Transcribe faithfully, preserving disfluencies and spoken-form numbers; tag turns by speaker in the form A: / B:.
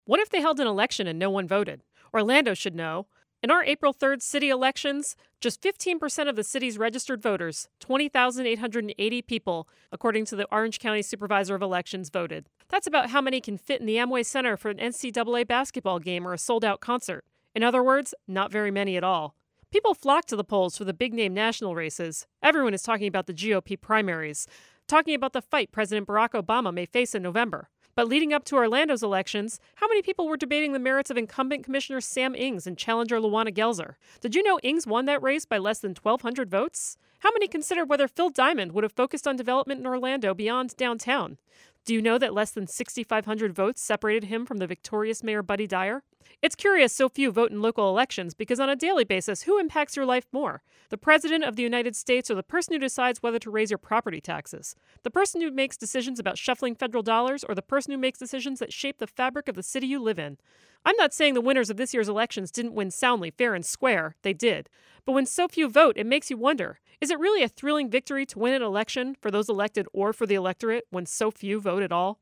A: What if they held an election and no one voted? Orlando should know. In our April third city elections, just fifteen percent of the city's registered voters, twenty thousand eight hundred eighty people, according to the Orange County Supervisor of Elections, voted. That's about how many can fit in the Amway Center for an N C double A basketball game or a sold-out concert. In other words, not very many at all. People flock to the polls for the big-name national races. Everyone is talking about the G O P primaries, talking about the fight President Barack Obama may face in November. But leading up to Orlando's elections, how many people were debating the merits of incumbent Commissioner Sam Ings and challenger Luana Gelzer? Did you know Ings won that race by less than twelve hundred votes? How many considered whether Phil Diamond would have focused on development in Orlando beyond downtown? Do you know that less than six thousand five hundred votes separated him from the victorious Mayor Buddy Dyer? It's curious so few vote in local elections because on a daily basis, who impacts your life more? The President of the United States or the person who decides whether to raise your property taxes? The person who makes decisions about shuffling federal dollars or the person who makes decisions that shape the fabric of the city you live in? I'm not saying the winners of this year's elections didn't win soundly, fair and square. They did. But when so few vote, it makes you wonder, is it really a thrilling victory to win an election for those elected or for the electorate when so few vote at all?